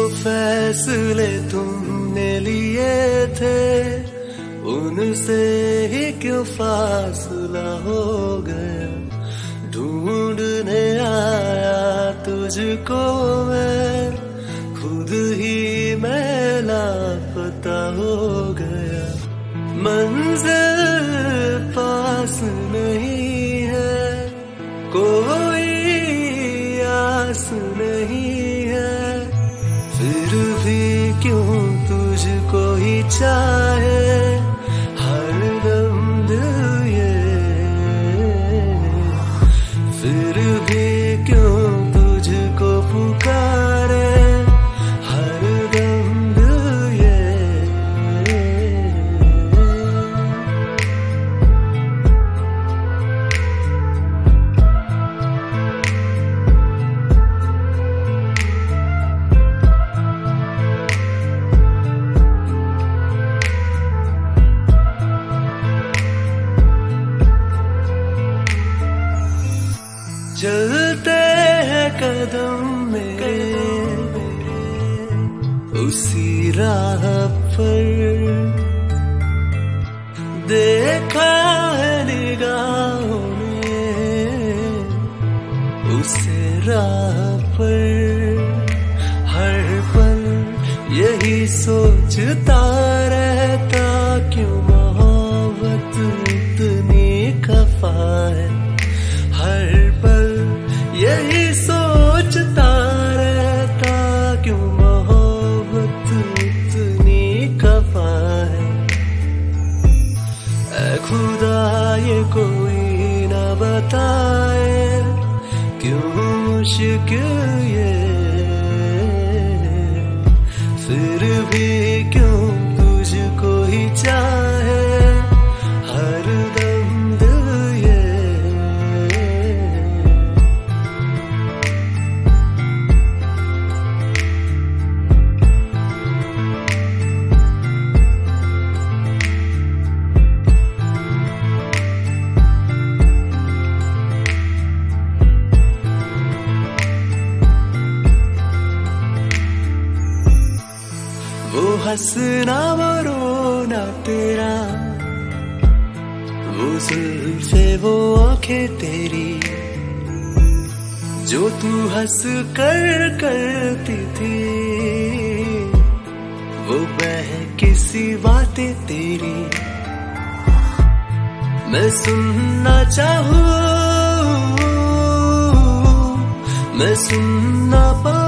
फैसले तुमने लिए थे उनसे ही क्यों फासला हो गया। ढूंढने आया तुझको मैं, खुद ही मैं लापता हो गया। मंजिल पास नहीं है, कोई आस नहीं है, फिर भी क्यों तुझको ही चाहे हर दम दिल ये। फिर भी क्यों तुझको पुकारे हर दम दिल ये। चलते हैं कदम मेरे उसी राह पर, देखा है निगाहों ने उसे राह पर। हर पल यही सोचता रहता, क्यों मोहब्बत इतनी खफा है। हर पल यही सोचता रहता, क्यों मोहब्बत इतनी खफा है। ऐ खुदा ये कोई न बताए, क्यों मुश्किल ये। फिर भी क्यों तुझको ही चाहे हर दम दिल ये। वो हंसना वो रोना तेरा, वो जुल्फे वो आंखें तेरी, जो तू हंस कर करती थी, वो बहकी सी बातें तेरी। मैं सुनना चाहूँ, मैं सुन ना पाऊँ,